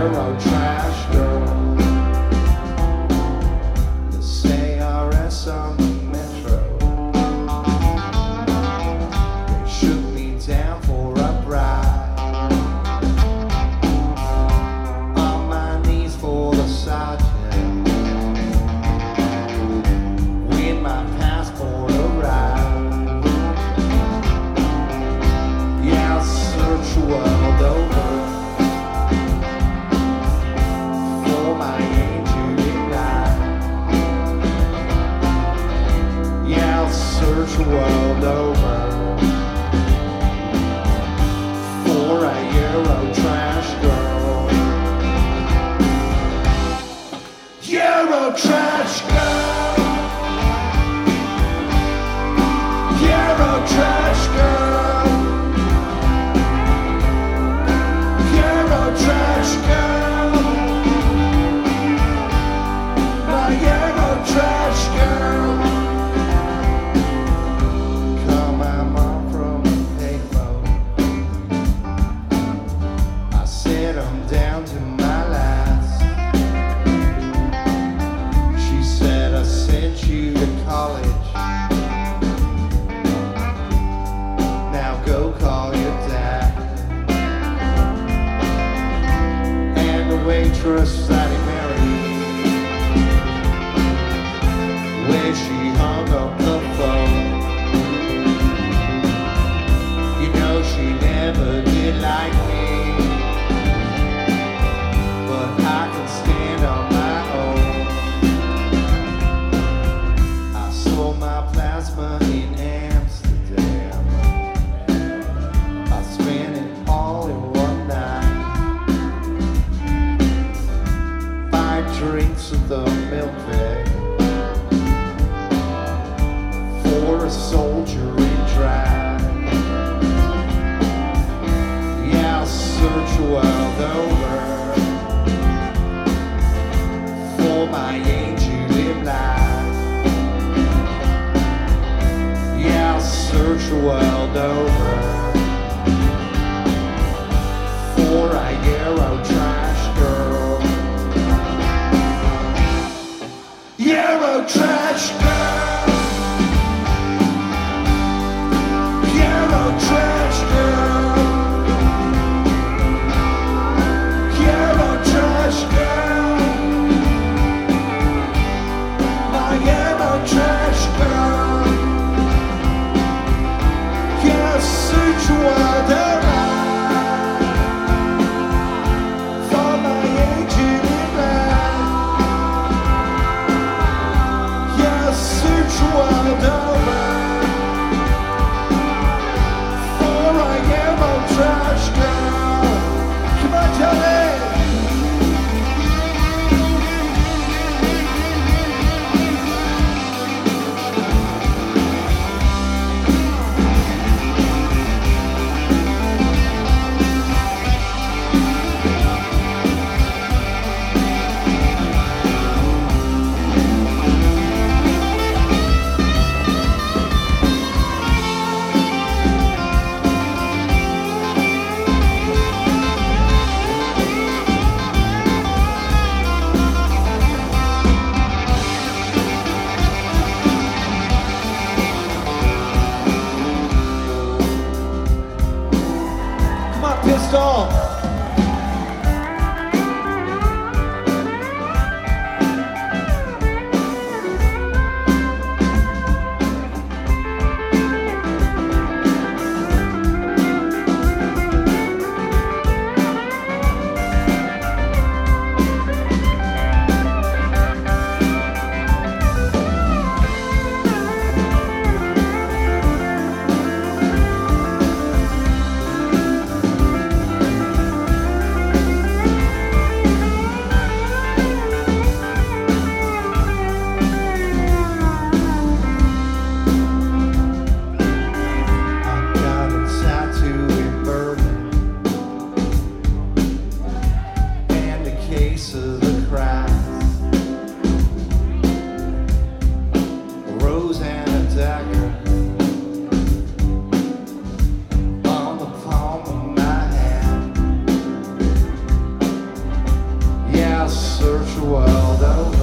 Euro trash girl. The CRS on the metro. They shook me down for a ride. On my knees for the sergeant. With my passport arrived. Yeah, I'll search the world over. My angel in life. Yeah, I'll search the world over for a Euro trash girl. Euro trash girl. Euro trash girl. Euro trash girl. Trash girl. Come my mom from the payphone. I said I'm down to my last. She said I sent you to college. Now go call your dad. And the waitress that he married, where she hung up the phone. You know she never did like me, but I can stand on my own. I sold my plasma in Amsterdam. I spent it all in one night. 5 drinks of the milk bag for a soldier in drag. Yeah, I'll search the world over for my angel in life. Yeah, I'll search the world over for a Euro trash girl. Euro trash girl. Trash girl. Euro trash girl. My Euro trash girl. Yeah, search the world around for my angel in life. Yeah, search the world around. Trash girl. Come on, Johnny. Pistol. search the world over.